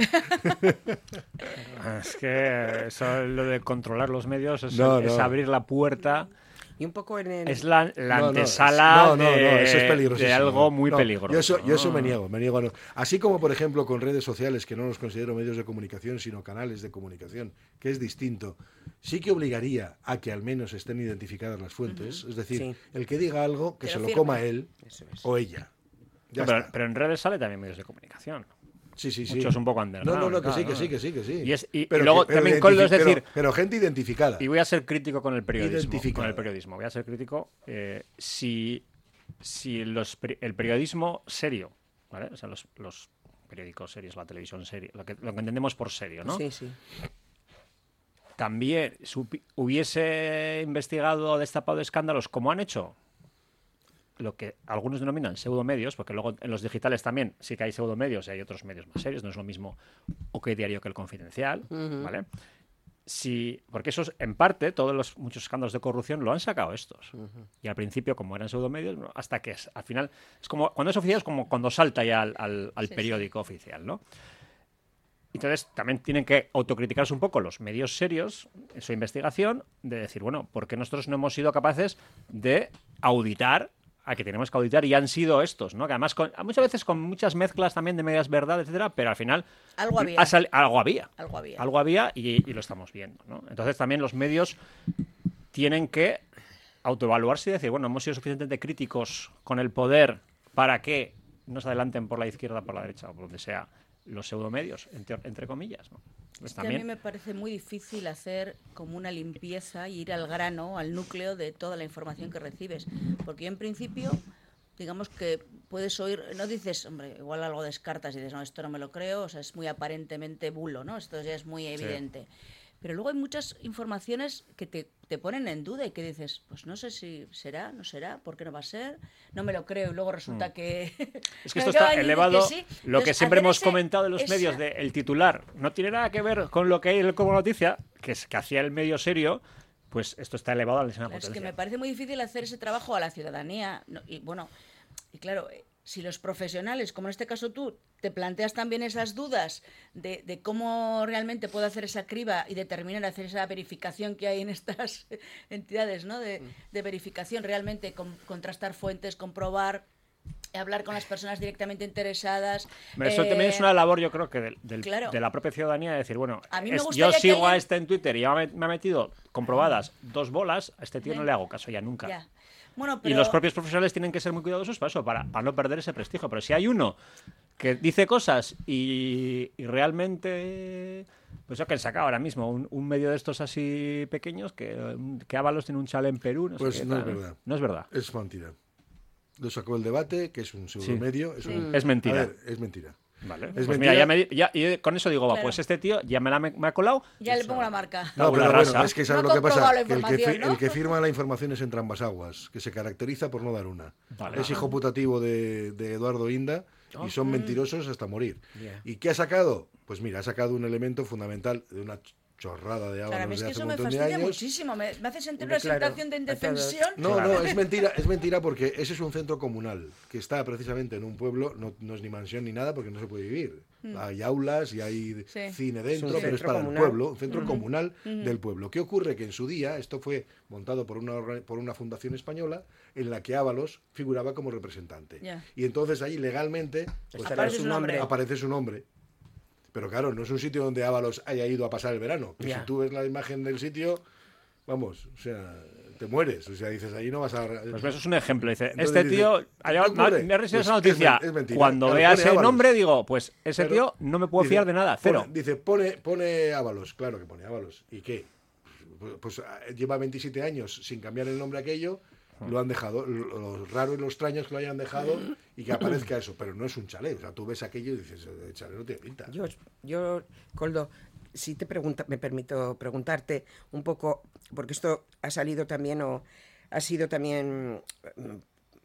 Es que eso, lo de controlar los medios es, No, es no. abrir la puerta. Y un poco en el... Es la, la No, no, antesala no, no, no, de, eso es peligrosísimo. de algo muy No, peligroso. Yo eso, yo eso me ¿no? niego, me niego a no. Así como, por ejemplo, con redes sociales, que no los considero medios de comunicación, sino canales de comunicación, que es distinto, sí que obligaría a que al menos estén identificadas las fuentes. Es decir, Sí. el que diga algo, que Que se lo lo firme. coma él Eso es. o ella. Ya No, pero, está. pero en redes sale también medios de comunicación. Sí, sí, sí. muchos un poco No, underground, no, no, que sí, claro, que ¿no? sí, que sí, que sí. Y es- y- Pero y luego que- pero también, Coldo, es identifi- pero- decir- pero gente identificada. Y voy a ser crítico con el periodismo. Identificada. Con el periodismo. Voy a ser crítico. eh, si si los, peri- el periodismo serio, ¿vale? O sea, los, los periódicos serios, la televisión seria, lo que, lo que entendemos por serio, ¿no? Sí, sí. También supi- hubiese investigado o destapado escándalos como han hecho lo que algunos denominan pseudomedios, porque luego en los digitales también sí que hay pseudomedios y hay otros medios más serios, no es lo mismo OK Diario que el Confidencial, ¿vale? si, porque esos, en parte, todos los muchos escándalos de corrupción lo han sacado estos. Uh-huh. Y al principio, como eran pseudomedios, hasta que es, al final, es como cuando es oficial, es como cuando salta ya al, al, al sí, periódico sí. oficial, ¿no? Entonces, también tienen que autocriticarse un poco los medios serios en su investigación, de decir, bueno, ¿por qué nosotros no hemos sido capaces de auditar a que tenemos que auditar y han sido estos, ¿no? Que además con, muchas veces con muchas mezclas también de medias verdades, etcétera, pero al final algo había, sal, algo había, algo había, algo había y, y lo estamos viendo, ¿no? Entonces también los medios tienen que autoevaluarse y decir, bueno, hemos sido suficientemente críticos con el poder para que nos adelanten por la izquierda, por la derecha o por donde sea los pseudomedios, entre, entre comillas, ¿no? Pues es que también... a mí me parece muy difícil hacer como una limpieza y ir al grano, al núcleo de toda la información que recibes. Porque en principio, digamos que puedes oír, no dices, hombre, igual algo descartas y dices, no, esto no me lo creo, o sea, es muy aparentemente bulo, ¿no? Esto ya es muy evidente. Sí. Pero luego hay muchas informaciones que te, te ponen en duda y que dices, pues no sé si será, no será, ¿por qué no va a ser? No me lo creo y luego resulta mm. que... Es que esto está elevado, que sí. Lo Entonces, que siempre hemos ese, comentado en los esa... medios, de el titular no tiene nada que ver con lo que hay como noticia, que, es, que hacía el medio serio, pues esto está elevado a la enésima potencia. Es que me parece muy difícil hacer ese trabajo a la ciudadanía. No, y bueno, y claro... Si los profesionales, como en este caso tú, te planteas también esas dudas de, de cómo realmente puedo hacer esa criba y determinar, hacer esa verificación que hay en estas entidades, ¿no? De, de verificación, realmente con, contrastar fuentes, comprobar, hablar con las personas directamente interesadas. Pero eso eh, también es una labor, yo creo, que del, del, claro. de la propia ciudadanía, de decir, bueno, a mí me es, yo sigo haya... a este en Twitter y ya me, me ha metido comprobadas dos bolas, a este tío ¿Eh? no le hago caso ya nunca. Ya. Bueno, pero... Y los propios profesionales tienen que ser muy cuidadosos para eso, para, para no perder ese prestigio. Pero si hay uno que dice cosas y, y realmente... Pues yo que han sacado ahora mismo un, un medio de estos así pequeños, que, que Ábalos tiene un chale en Perú. No pues sé qué, no tal. es verdad. No es verdad. Es mentira. Lo sacó el debate, que es un pseudomedio. Sí. Es, sí. un... es mentira. A ver, es mentira. Vale. Es Pues mentira. mira, ya me, ya, y con eso digo, claro. pues este tío ya me, la, me, me ha colado. Ya le pongo la marca. No, pero bueno, es que sabes no lo que pasa, que el que, fi- ¿no? el que firma la información es entre ambas aguas, que se caracteriza por no dar una. Vale. Es hijo putativo de, de Eduardo Inda y son mm. mentirosos hasta morir. Yeah. ¿Y qué ha sacado? Pues mira, ha sacado un elemento fundamental de una chorrada de Claro, Ábalos es de que hace eso un me montón de fastidia años. muchísimo, me, me hace sentir Hombre, una claro, sensación de a indefensión. No, Claro. no, es mentira, es mentira porque ese es un centro comunal que está precisamente en un pueblo, no, no es ni mansión ni nada porque no se puede vivir. Mm. Hay aulas y hay Sí. cine Es un dentro, pero es centro para comunal. el pueblo, un centro Ujú. comunal Ujú. del pueblo. ¿Qué ocurre? Que en su día esto fue montado por una, orga- por una fundación española en la que Ábalos figuraba como representante. Ya. Y entonces ahí legalmente pues, Estará Aparece su su nombre. aparece su nombre. Pero claro, no es un sitio donde Ábalos haya ido a pasar el verano. Que Ya. si tú ves la imagen del sitio, vamos, o sea, te mueres. O sea, dices, ahí no vas a... Pues eso es un ejemplo. Dice, Entonces este dice, tío, ¿qué ha- ocurre? me ha recibido Pues esa es noticia. men- es mentira. Cuando Claro, vea pone ese Ábalos. nombre, digo, pues ese Claro. tío no me puedo Dice, fiar de nada, cero. pone- dice, pone, pone Ábalos, claro que pone Ábalos. ¿Y qué? Pues, pues, eh, lleva veintisiete años sin cambiar el nombre aquello, lo han dejado. Lo, lo raro y lo extraño es que lo hayan dejado y que aparezca eso, pero no es un chalet. O sea, tú ves aquello y dices, el chalet no tiene pinta. Yo, yo, Coldo, si te pregunta, me permito preguntarte un poco, porque esto ha salido también o ha sido también mm,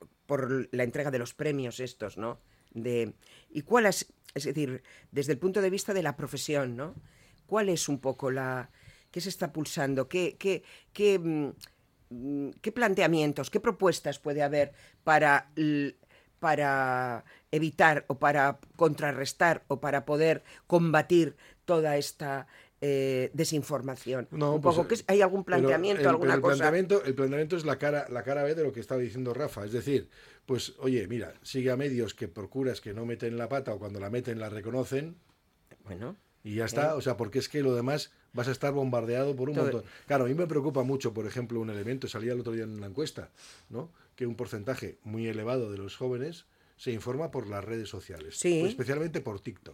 por la entrega de los premios estos, ¿no? De, ¿y cuál es, es decir, desde el punto de vista de la profesión, ¿no? ¿Cuál es un poco la, qué se está pulsando, qué, qué, qué, mm, qué planteamientos, qué propuestas puede haber para l- para evitar o para contrarrestar o para poder combatir toda esta eh, desinformación? No, un pues, poco, ¿qué- ¿hay algún Pero planteamiento, el, alguna el cosa? Planteamiento, el planteamiento es la cara, la cara B de lo que estaba diciendo Rafa. Es decir, pues, oye, mira, sigue a medios que procuras que no meten la pata o cuando la meten la reconocen Bueno, y ya está. Eh. O sea, porque es que lo demás vas a estar bombardeado por un Todo- montón. Claro, a mí me preocupa mucho, por ejemplo, un elemento, salía el otro día en la encuesta, ¿no? Que un porcentaje muy elevado de los jóvenes se informa por las redes sociales, Sí. pues especialmente por TikTok.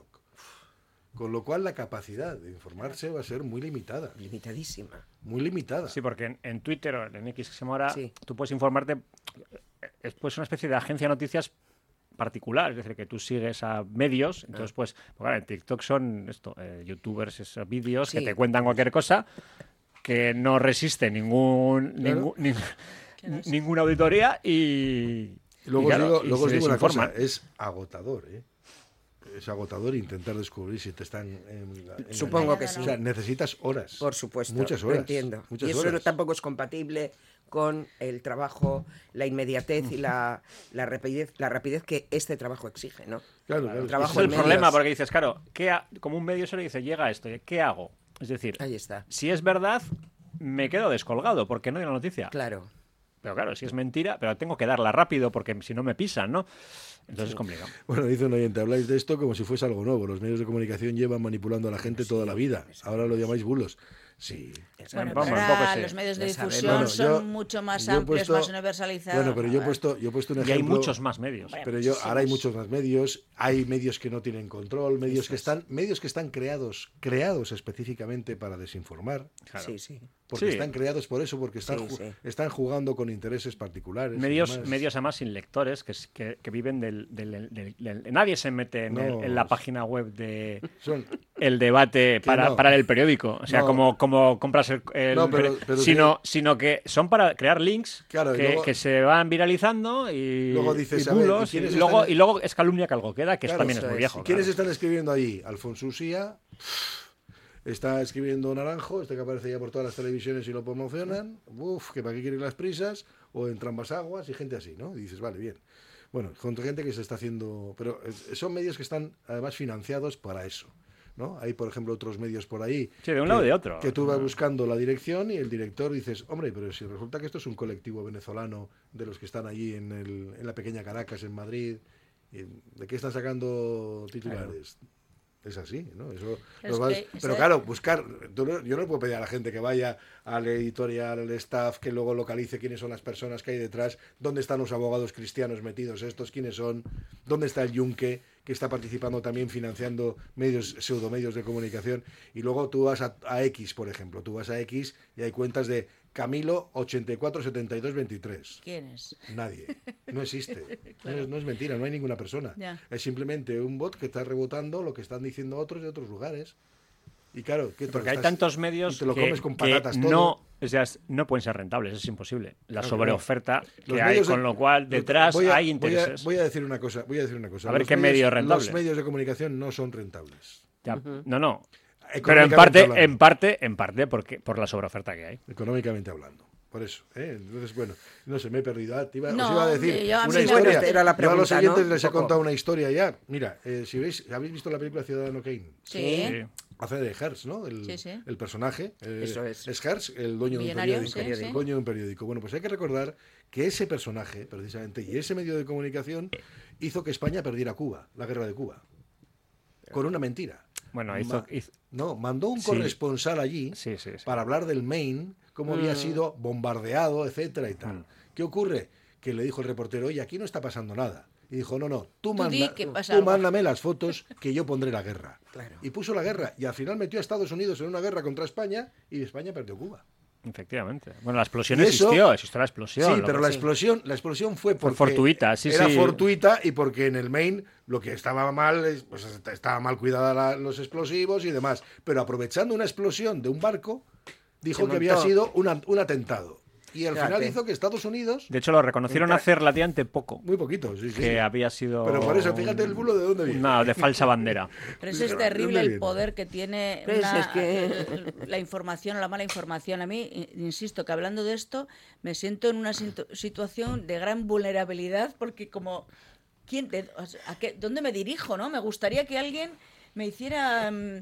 Con lo cual la capacidad de informarse va a ser muy limitada, limitadísima. muy limitada. Sí, porque en, en Twitter o en X que se llama ahora, Sí. tú puedes informarte, es pues una especie de agencia de noticias particular, es decir, que tú sigues a medios, entonces pues, pues claro, en TikTok son esto, eh, youtubers, esos vídeos Sí. que te cuentan cualquier cosa que no resiste ningún, Claro. ningún ning- Que no sé. ninguna auditoría y... Y luego y claro, os digo, y luego os se digo una cosa, desinforman. es agotador, ¿eh? es agotador intentar descubrir si te están... En, en Supongo en- que sí. O sea, necesitas horas. Por supuesto, Muchas lo horas. entiendo. Muchas y eso horas. no- tampoco es compatible con el trabajo, la inmediatez y la, la rapidez la rapidez que este trabajo exige, ¿no? Claro, claro. El trabajo Ese es el en medios. problema, porque dices, claro, ¿qué ha- como un medio se le dice, llega esto, ¿qué hago? Es decir, Ahí está. si es verdad, me quedo descolgado, porque no hay la noticia. Claro. Pero claro, si es mentira, pero tengo que darla rápido, porque si no me pisan, ¿no? Entonces es complicado. Bueno, dice un oyente, habláis de esto como si fuese algo nuevo. Los medios de comunicación llevan manipulando a la gente toda la vida. Ahora lo llamáis bulos. Sí. Bueno, Vamos, pero un poco ahora sí. los medios de Ya sabemos. difusión Bueno, son yo- mucho más yo he amplios, puesto- más universalizados. Bueno, pero yo he puesto, yo he puesto un Y ejemplo. hay muchos más medios. Pero yo, ahora hay muchísimos. muchos más medios, hay medios que no tienen control, medios que están, medios que están creados, creados específicamente para desinformar, Claro. Sí, sí. porque Sí. están creados por eso, porque están, Sí, ju- sí. están jugando con intereses particulares. y Medios, demás. medios además sin lectores que, s- que, que viven del, del- del- del- Nadie se mete en, No. el- en la página web de Son, el debate para, no. para el periódico. O sea, No. como, como compras el... el- No, pero- pero sino, sino que son para crear links Claro, y que, luego- que se van viralizando y, Luego dices, y a ver, ¿y bulos, y, quiénes luego, están- y luego es calumnia que algo queda, que Claro, eso también es eso muy es. viejo. ¿quiénes claro. están escribiendo allí? Alfonso Usía, está escribiendo Naranjo, este que aparece ya por todas las televisiones y lo promocionan, uf, que para qué quieren las prisas, o en Trambas Aguas y gente así, ¿no? Y dices, vale, bien. Bueno, con gente que se está haciendo... Pero es- son medios que están además financiados para eso, ¿no? Hay, por ejemplo, otros medios por ahí... Sí, de un que- lado y de otro. Que tú vas buscando la dirección y el director dices, hombre, pero si resulta que esto es un colectivo venezolano de los que están allí en, el, en la pequeña Caracas, en Madrid, ¿y ¿de qué están sacando titulares? Es así, ¿no? Eso, Es lo vas- que pero ese- claro, buscar... tú no- yo no le puedo pedir a la gente que vaya al editorial, al staff, que luego localice quiénes son las personas que hay detrás, dónde están los abogados cristianos metidos estos, quiénes son, dónde está el Yunque, que está participando también financiando medios, pseudomedios de comunicación, y luego tú vas a, a X, por ejemplo, tú vas a X y hay cuentas de Camilo ochenta y cuatro setenta y dos veintitrés. ¿Quién es? Nadie. No existe. No, es, no es mentira, no hay ninguna persona. Ya. Es simplemente un bot que está rebotando lo que están diciendo otros de otros lugares. Y claro, ¿qué te Porque lo hay estás- tantos medios y te lo que, comes con que patatas todo? no, o sea, es- no pueden ser rentables, es imposible. La Claro, sobreoferta Los que hay, medios de- con lo cual los- detrás voy a- hay voy a- intereses. Voy a, decir una cosa, voy a decir una cosa. A ver Los qué medios- medio es rentable. Los medios de comunicación no son rentables. Ya, No, no. Pero en Económicamente parte, hablando. en parte, en parte porque por la sobreoferta que hay. Económicamente hablando. Por eso, ¿eh? Entonces, bueno, no sé, me he perdido. Ah, te iba, os No, iba a decir hombre, yo a una mí me historia. gusta- era la Yo a los pregunta, oyentes ¿no? les he Un poco. contado una historia ya. Mira, eh, si veis, ¿habéis visto la película Ciudadano Kane? Sí. Sí. Hace de Hertz, ¿no? El, Sí, sí. el personaje. eh, Eso es. Es Hertz, el dueño de un Millonario, periódico. sí, el sí. dueño de un periódico. Bueno, pues hay que recordar que ese personaje, precisamente, y ese medio de comunicación hizo que España perdiera Cuba, la guerra de Cuba. Con una mentira. Bueno, hizo, Ma- hizo- No, mandó un Sí. corresponsal allí Sí, sí, sí. para hablar del Maine, cómo había sido bombardeado, etcétera y tal. Mm. ¿Qué ocurre? Que le dijo el reportero, oye, aquí no está pasando nada. Y dijo, no, no, tú, Tú di manda, que pasa tú algo". mándame las fotos que yo pondré la guerra. Claro. Y puso la guerra. Y al final metió a Estados Unidos en una guerra contra España y España perdió Cuba. efectivamente. Bueno, la explosión Y eso- existió, existió la explosión. Sí, lo pero que- la explosión, la explosión fue porque fortuita, sí, era sí. fortuita y porque en el Maine lo que estaba mal, es- pues estaba mal cuidada la- los explosivos y demás. Pero aprovechando una explosión de un barco, dijo Se que había montó. sido una- un atentado. Y al Fíjate. final hizo que Estados Unidos, De hecho, lo reconocieron hace relativamente poco, muy poquito, sí, sí. que había sido... Pero por eso, fíjate el bulo de dónde viene. Una de falsa bandera. Pero es, ¿De es dónde terrible el viene? poder que tiene Pues una- es que- la información o la mala información. A mí, i- insisto, que hablando de esto, me siento en una situ- situación de gran vulnerabilidad porque como... ¿quién, de- o sea, a qué- ¿Dónde me dirijo? ¿No? Me gustaría que alguien me hiciera mm,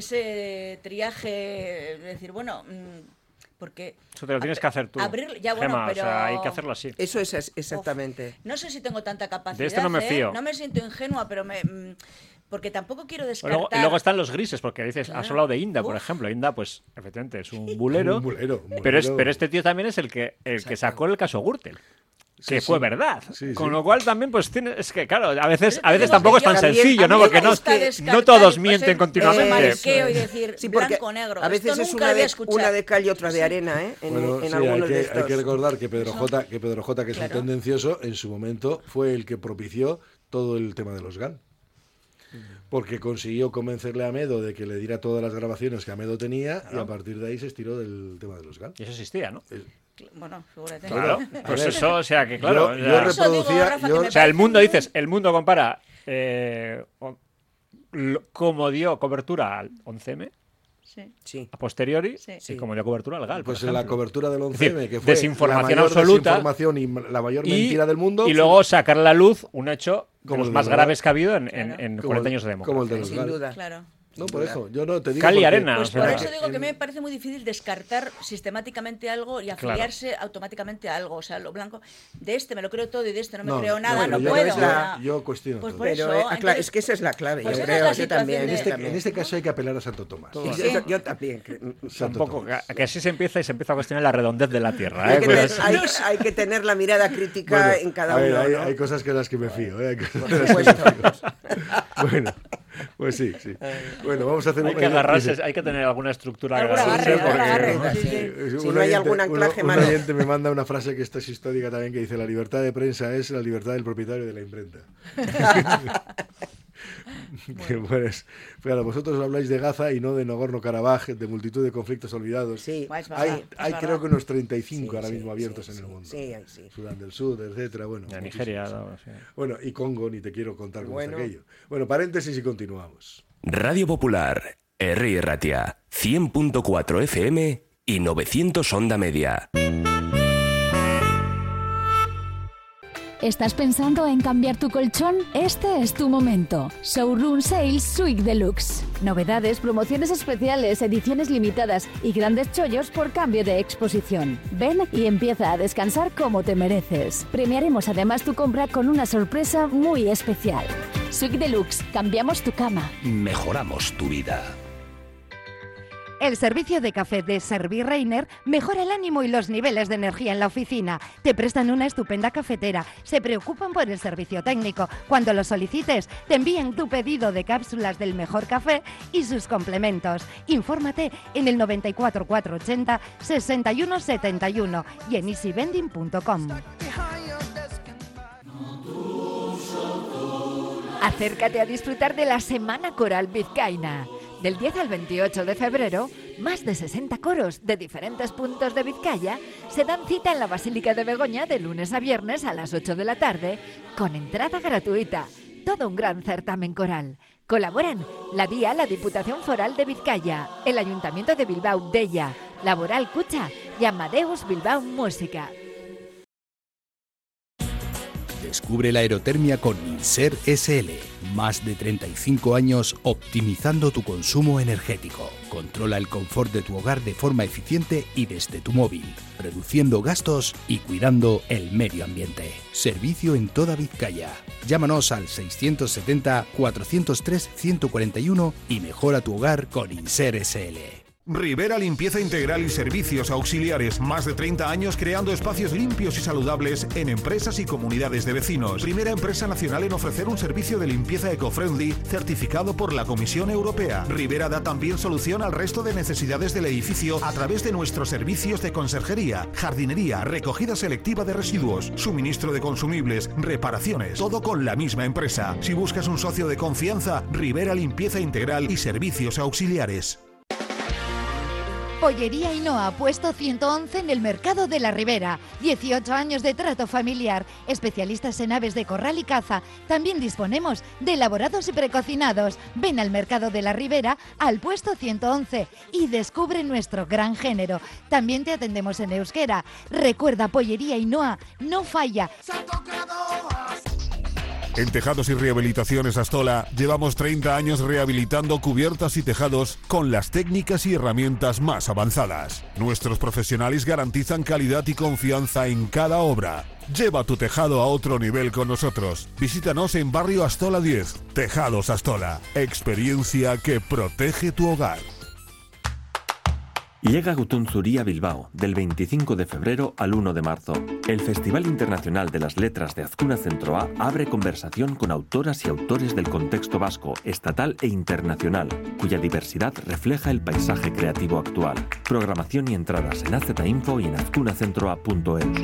ese triaje, de decir, bueno... mm, porque Eso te lo tienes que hacer tú, abrir- ya, bueno, Gema, o pero- sea, hay que hacerlo así. Eso es es- exactamente. No sé si tengo tanta capacidad. De este no me ¿eh? fío. No me siento ingenua, pero me... mm, porque tampoco quiero Y descartar... luego, y luego están los grises, porque dices, has Claro. hablado de Inda, por Uf. ejemplo. Inda, pues, efectivamente, es un bulero. Un bulero, un Pero, es, bulero. pero este tío también es el que, el que sacó el caso Gürtel. Que Sí, fue sí. verdad. Sí, Con sí. lo cual también, pues, tiene, es que, claro, a veces, Pero a veces tengo tampoco es que tan yo- sencillo, a ¿no? mí me Porque no, gusta no descartar todos y mienten hacer continuamente. marqueo y decir Sí, porque blanco o negro. a veces Esto es nunca una lo había de, escuchado. una de cal y otra de arena, ¿eh? En, Bueno, en sí, hay algunos de que, estos. hay que recordar que Pedro J, que Pedro J, que es Claro. un tendencioso, en su momento fue el que propició todo el tema de los GAN. Porque consiguió convencerle a Amedo de que le diera todas las grabaciones que Amedo tenía y a partir de ahí se estiró del tema de los GAN. Y eso existía, ¿no? Bueno, figúrate. Claro. A Pues ver, eso, o sea, que claro. yo, o yo sea, Eso digo, reproducía... Rafa, yo- que me o sea, el parece mundo, muy- dices, el mundo compara eh, o- lo- como dio cobertura al once eme, Sí. Sí. a posteriori, Sí. y como dio cobertura al GAL, por Pues en la ejemplo. cobertura del Es once eme, decir, que fue desinformación la mayor absoluta. desinformación y la mayor Y, mentira del mundo. y luego sacar a la luz un hecho de Como los el de más los graves Gal. que ha habido en, en, Claro. en Como cuarenta el- años de democracia. como el de los Sin Gal. duda. Claro. No, por eso. Yo no te digo. Cal y porque- arena, Pues o sea, por que eso digo que en- me parece muy difícil descartar sistemáticamente algo y afiliarse automáticamente a algo. O sea, lo blanco, de este me lo creo todo y de este no me No, creo nada, no, no, yo- puedo. yo- o sea, yo cuestiono Pues todo. por Pero eso, eh, acla- entonces- es que esa es la clave, Pues yo esa es creo, la yo también. situación En de- yo este, también. en este caso hay que apelar a Santo Tomás. Sí, Sí. yo, yo también. creo. Santo Un poco, Tomás. que, que así se empieza y se empieza a cuestionar la redondez de la Tierra. Hay ¿eh? que, Pues- tener, hay, hay que tener la mirada crítica Bueno, en cada a ver, uno. hay, ¿no? hay cosas que las que me fío. ¿eh? Hay cosas Por de las que me supuesto. fío. Bueno, pues sí, sí. Bueno, vamos a hacer hay un- que agarrarse, dice- hay que tener alguna estructura. Algún que agarre, agarrarse, algún porque- agarre. Sí, sí. Eh, Si un no hay oyente- algún anclaje, un, un malo. oyente me manda una frase que esta es histórica también, que dice: la libertad de prensa es la libertad del propietario de la imprenta. Que bueno, es- claro, vosotros habláis de Gaza y no de Nagorno-Karabaj, de multitud de conflictos olvidados. Sí. Es verdad, Hay, es hay verdad. creo que unos treinta y cinco Sí, ahora sí, mismo abiertos sí, en el sí, mundo. sí, hay, sí. Sudán del Sur, etcétera, bueno. Ya, muchísimos. Nigeria, no, sí. Bueno, y Congo, ni te quiero contar cómo Bueno. está aquello. Bueno, paréntesis y continuamos. Radio Popular, Herri Ratia, cien punto cuatro F M y novecientos onda media. ¿Estás pensando en cambiar tu colchón? Este es tu momento. Showroom Sales Suite Deluxe. Novedades, promociones especiales, ediciones limitadas y grandes chollos por cambio de exposición. Ven y empieza a descansar como te mereces. Premiaremos además tu compra con una sorpresa muy especial. Suite Deluxe. Cambiamos tu cama. Mejoramos tu vida. El servicio de café de Servi Reiner mejora el ánimo y los niveles de energía en la oficina. Te prestan una estupenda cafetera, se preocupan por el servicio técnico. Cuando lo solicites, te envían tu pedido de cápsulas del mejor café y sus complementos. Infórmate en el noventa y cuatro cuatrocientos ochenta sesenta y uno setenta y uno y en easy vending punto com. Acércate a disfrutar de la Semana Coral Vizcaína. Del diez al veintiocho de febrero, más de sesenta coros de diferentes puntos de Vizcaya se dan cita en la Basílica de Begoña de lunes a viernes a las ocho de la tarde, con entrada gratuita. Todo un gran certamen coral. Colaboran la D I A, la Diputación Foral de Vizcaya, el Ayuntamiento de Bilbao, Della, Laboral Cucha y Amadeus Bilbao Música. Descubre la aerotermia con Inser S L. Más de treinta y cinco años optimizando tu consumo energético. Controla el confort de tu hogar de forma eficiente y desde tu móvil, reduciendo gastos y cuidando el medio ambiente. Servicio en toda Vizcaya. Llámanos al seiscientos setenta, cuatrocientos tres, ciento cuarenta y uno y mejora tu hogar con Inser S L. Rivera Limpieza Integral y Servicios Auxiliares. Más de treinta años creando espacios limpios y saludables en empresas y comunidades de vecinos. Primera empresa nacional en ofrecer un servicio de limpieza eco-friendly certificado por la Comisión Europea. Rivera da también solución al resto de necesidades del edificio a través de nuestros servicios de conserjería, jardinería, recogida selectiva de residuos, suministro de consumibles, reparaciones. Todo con la misma empresa. Si buscas un socio de confianza, Rivera Limpieza Integral y Servicios Auxiliares. Pollería Ainhoa, puesto ciento once en el Mercado de la Ribera. dieciocho años de trato familiar. Especialistas en aves de corral y caza. También disponemos de elaborados y precocinados. Ven al Mercado de la Ribera, al puesto ciento once y descubre nuestro gran género. También te atendemos en euskera. Recuerda, Pollería Ainhoa no falla. En Tejados y Rehabilitaciones Astola llevamos treinta años rehabilitando cubiertas y tejados con las técnicas y herramientas más avanzadas. Nuestros profesionales garantizan calidad y confianza en cada obra. Lleva tu tejado a otro nivel con nosotros. Visítanos en Barrio Astola diez. Tejados Astola. Experiencia que protege tu hogar. Llega Gutunzurí a Bilbao, del veinticinco de febrero al uno de marzo. El Festival Internacional de las Letras de Azkuna Zentroa abre conversación con autoras y autores del contexto vasco, estatal e internacional, cuya diversidad refleja el paisaje creativo actual. Programación y entradas en azetainfo y en azkunazentroa punto eus.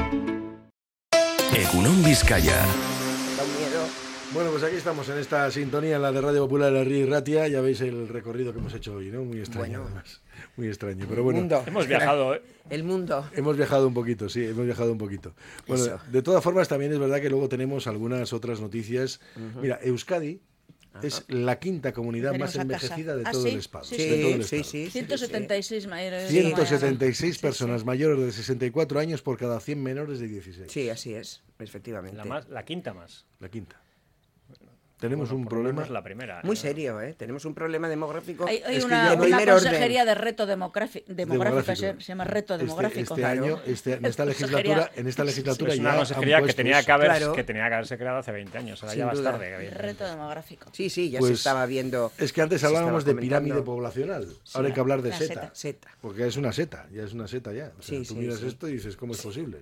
Egunon Vizcaya. Bueno, pues aquí estamos en esta sintonía, en la de Radio Popular de Herri Ratia. Ya veis el recorrido que hemos hecho hoy, ¿no? Muy extraño, Bueno. además. Muy extraño, pero bueno. Mundo. Hemos viajado, ¿eh? El mundo. Hemos viajado un poquito, sí, hemos viajado un poquito. Bueno, Eso. de todas formas, también es verdad que luego tenemos algunas otras noticias. Ujú. Mira, Euskadi, es la quinta comunidad Tenemos más a envejecida casa. de Ah, todo sí, el Estado. sí, de sí. todo el Sí, Estado. sí, sí. ciento setenta y seis mayores. ciento setenta y seis Sí, personas sí. mayores de sesenta y cuatro años por cada cien menores de dieciséis. Sí, así es, efectivamente. La, más, la quinta más. La quinta. Tenemos Bueno, un por lo problema. menos la primera. Muy ¿eh? serio, ¿eh? Tenemos un problema demográfico. Hay, hay Es que una, ya no hay- una primer orden. consejería de reto demográfico, demográfico, se, Demográfico. se llama reto Este- demográfico. Este, Claro. año, este, en esta Consejería. legislatura, en esta legislatura Es ya una han consejería que puesto tenía eso. que, haber, Claro. que tenía que haberse creado hace veinte años. Ahora Sin ya vas duda. tarde. evidentemente. Reto demográfico. Sí, sí, ya Pues, se estaba viendo. Es que antes se estaba hablábamos de comentando. pirámide poblacional. Ahora hay que hablar de La seta. seta. Seta. Porque es una seta, ya es una seta ya. O sea, Sí, tú sí, miras sí. esto y dices, ¿cómo es posible?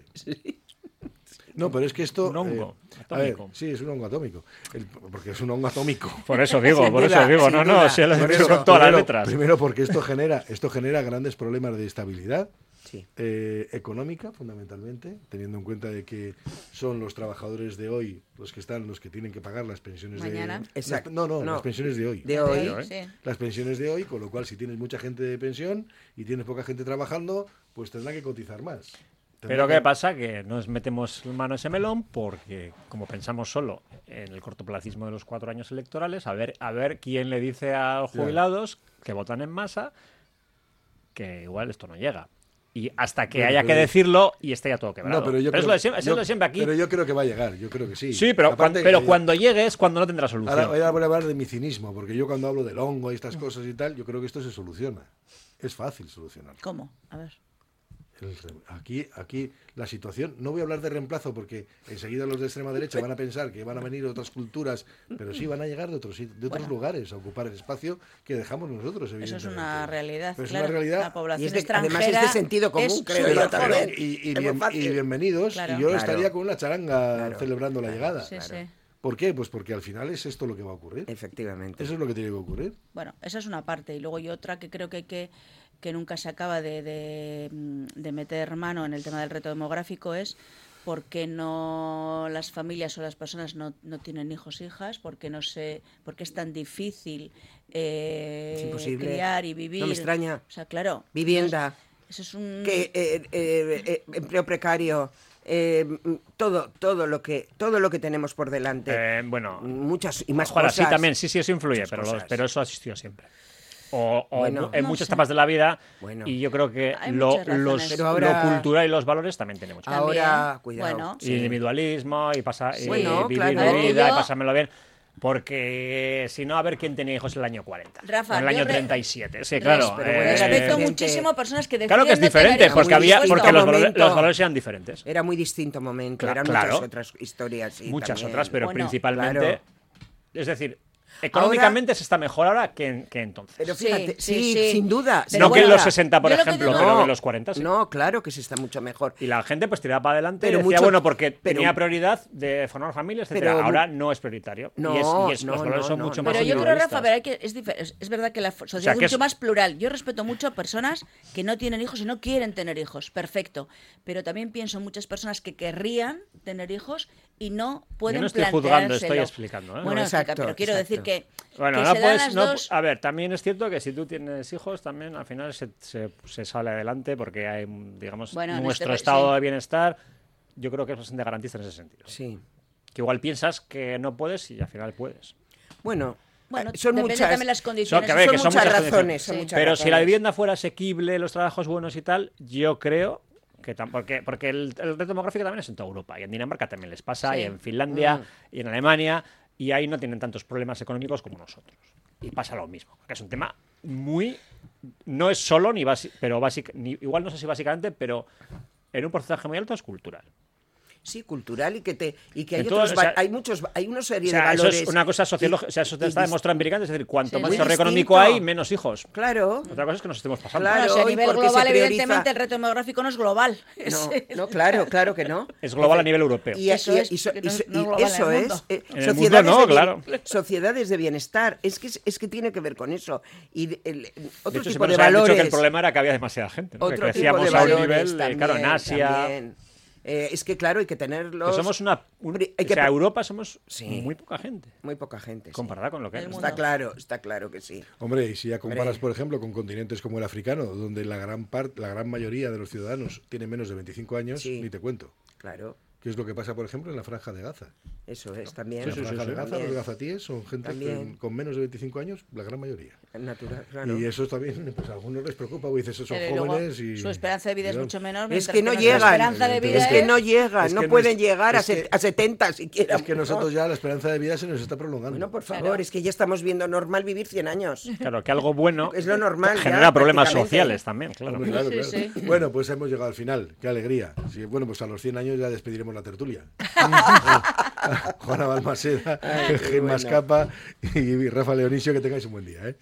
No, pero es que esto... Un hongo eh, a ver, atómico. sí, es un hongo atómico. El- porque es un hongo atómico. Por eso digo, Sin por duda, eso digo. sin No, duda. no, se lo he Por dicho eso, con todas las primero- letras. Primero porque esto genera, esto genera grandes problemas de estabilidad Sí. eh, económica, fundamentalmente, teniendo en cuenta de que son los trabajadores de hoy los que están, los que tienen que pagar las pensiones Mañana. de... Exacto. No, no, No. las pensiones de hoy. De hoy. hoy. Sí. Las pensiones de hoy, con lo cual si tienes mucha gente de pensión y tienes poca gente trabajando, pues tendrá que cotizar más. Tendrá Pero que- ¿qué pasa? Que nos metemos mano a ese melón porque, como pensamos solo en el cortoplacismo de los cuatro años electorales, a ver, a ver quién le dice a los Ya. jubilados que votan en masa que igual esto no llega. Y hasta que Bueno, haya pero- que decirlo y esté ya todo quebrado. No, pero yo es creo, lo de siempre, es yo- lo de siempre aquí. Pero yo creo que va a llegar, yo creo que sí. sí, pero, Aparte, cuan- pero eh, cuando llegue es cuando no tendrá solución. Ahora, ahora voy a hablar de mi cinismo, porque yo cuando hablo del hongo y estas cosas y tal, yo creo que esto se soluciona. Es fácil solucionar. ¿Cómo? A ver. El re- Aquí, aquí la situación, no voy a hablar de reemplazo porque enseguida los de extrema derecha van a pensar que van a venir otras culturas, pero sí van a llegar de otros, sit- de otros Bueno. lugares a ocupar el espacio que dejamos nosotros, Eso es evidentemente. una realidad. Pero es claro. una realidad. La población Y es de- extranjera además es de sentido común, es creo Pero, yo superjoven. también. y, y Es muy bien- fácil. y bienvenidos, Claro. y yo Claro. estaría con una charanga Claro. celebrando la llegada. Sí, sí. ¿Por qué? Pues porque al final es esto lo que va a ocurrir. Efectivamente. Eso es lo que tiene que ocurrir. Bueno, esa es una parte. Y luego hay otra que creo que hay que que nunca se acaba de, de, mm, de meter mano en el tema del reto demográfico es por qué no las familias o las personas no, no tienen hijos hijas, por qué no sé, por qué es tan difícil eh, Es imposible. criar y vivir. No me extraña. O sea, claro. Vivienda. Eso es un... Que eh, eh, eh, empleo precario. eh, todo, todo lo que, todo lo que tenemos por delante. Eh, bueno, muchas y más Ahora, cosas. sí, también, sí, sí, eso influye, Muchas pero, los- cosas. pero eso ha existido siempre. O, o Bueno, en no muchas sé. etapas de la vida, Bueno. y yo creo que Hay lo, muchas razones. los, Pero ahora- lo cultural y los valores también tienen mucho. También. Ahora, cuidado. Bueno, Y individualismo, y, pasar, y Bueno, vivir claro. la A ver, que vida, y yo- pasármelo bien. Porque si no, a ver quién tenía hijos en el año cuarenta. Rafa, o en el yo año re- treinta y siete. Sí, claro. Respeto, pero bueno, eh, era respeto diferente. muchísimo a personas que deciden Claro que es no tener diferente, hijos. porque, Muy había, distinto porque los, valores, momento. los valores eran diferentes. Era muy distinto momento. Cla- Eran claro. muchas otras historias. sí, Muchas también. otras, pero Bueno, principalmente. claro. Es decir, económicamente se está mejor ahora que, en- que entonces. Pero Sí, fíjate, sí, sí, sí. sin duda. Pero no que en bueno, los sesenta, por yo lo que ejemplo, digo- pero No, en los cuarenta sí. No, claro que se está mucho mejor. Y la gente pues tiraba para adelante Pero y decía, mucho- bueno, porque pero- tenía prioridad de formar familias, etcétera. Pero mu- Ahora no es prioritario. No, y es, y es- no, los valores no, son no, mucho no. más Pero yo creo, individualistas. Rafa, pero hay que, es, difer- es, es verdad que la f- sociedad que es mucho es- más plural. Yo respeto mucho a personas que no tienen hijos y no quieren tener hijos. Perfecto. Pero también pienso en muchas personas que querrían tener hijos y no pueden Yo no estoy juzgando, estoy planteárselo. explicando. ¿eh? Bueno, No, exacto, explica, pero quiero exacto. decir que, Bueno, que no se dan puedes. las no- dos... a ver, también es cierto que si tú tienes hijos, también al final se, se- se sale adelante porque hay, digamos, Bueno, en nuestro este- estado sí. de bienestar. Yo creo que es bastante garantista en ese sentido. Sí. Que igual piensas que no puedes y al final puedes. Bueno, Bueno, eh, son depende muchas, también las condiciones. que a ver, son que son muchas muchas razones. Son Sí. muchas Pero si la razones. vivienda fuera asequible, los trabajos buenos y tal, yo creo que tam- porque, porque el, el reto demográfico también es en toda Europa. Y en Dinamarca también les pasa, Sí. y en Finlandia, Mm. y en Alemania, y ahí no tienen tantos problemas económicos como nosotros. Y pasa lo mismo. Que es un tema muy. No es solo, ni básico, pero básic, ni, igual no sé si básicamente, pero en un porcentaje muy alto es cultural. Sí, cultural y que te y que hay En todo, otros o sea, va- hay muchos hay una O serie sea, de eso valores. es una cosa sociológica, y- o sea, eso y está dis- demostrado empíricamente, es decir, cuanto Sí. más Muy desarrollo económico distinto. hay, menos hijos. Claro. Otra cosa es que nos estemos pasando. Claro. Bueno, si a y nivel porque se global, prioriza- evidentemente, el reto demográfico no es global. No, Es- no, claro, claro que no. Es global a nivel europeo. Y, Eso y- es, y so- que y no- so- no y global en eso el es mundo. eh, En el mundo sociedades, no, de bien- claro. sociedades de bienestar. Es que es que tiene que ver con eso. Y de- el- De otro hecho, tipo siempre de nos habían dicho valores. que el problema era que había demasiada gente. ¿no? Que Otro tipo crecíamos de a un valores nivel, eh, también, claro, en Asia. también. Eh, es que claro, hay que Que tenerlos. somos una. un- Pri- hay que o sea, pre- Europa somos Sí. muy poca gente. Muy poca gente. sí. Comparada con lo que El es. mundo. Está claro, está claro que sí. Hombre, y si ya comparas, Hombre. por ejemplo, con continentes como el africano, donde la gran parte, la gran mayoría de los ciudadanos tienen menos de veinticinco años, Sí. ni te cuento. Claro. que es lo que pasa, por ejemplo, en la Franja de Gaza. Eso es, también. En la sí, Franja sí, sí, de Gaza, también. los gazatíes son gente También. que, con menos de veinticinco años, la gran mayoría. Natural, claro. Y eso también, pues a algunos les preocupa, porque dices, esos son Pero luego jóvenes y... su esperanza de vida es y, mucho menor. Es mientras que no nuestra llegan, esperanza de vida es que no llegan, es no que pueden nos- llegar a, es se- que- a setenta siquiera. Es que nosotros ya la esperanza de vida se nos está prolongando. Bueno, por favor, es que ya estamos viendo normal vivir cien años. Claro, que algo bueno Es lo normal. genera ya, problemas prácticamente. sociales también, claro. Hombre, claro, Sí, claro. sí. Bueno, pues hemos llegado al final. Qué alegría. Sí, bueno, pues a los cien años ya despediremos la tertulia. Juana Balmaseda, Ay, qué Gil bueno. Mascapa y Rafa Leonisio, que tengáis un buen día. ¿eh?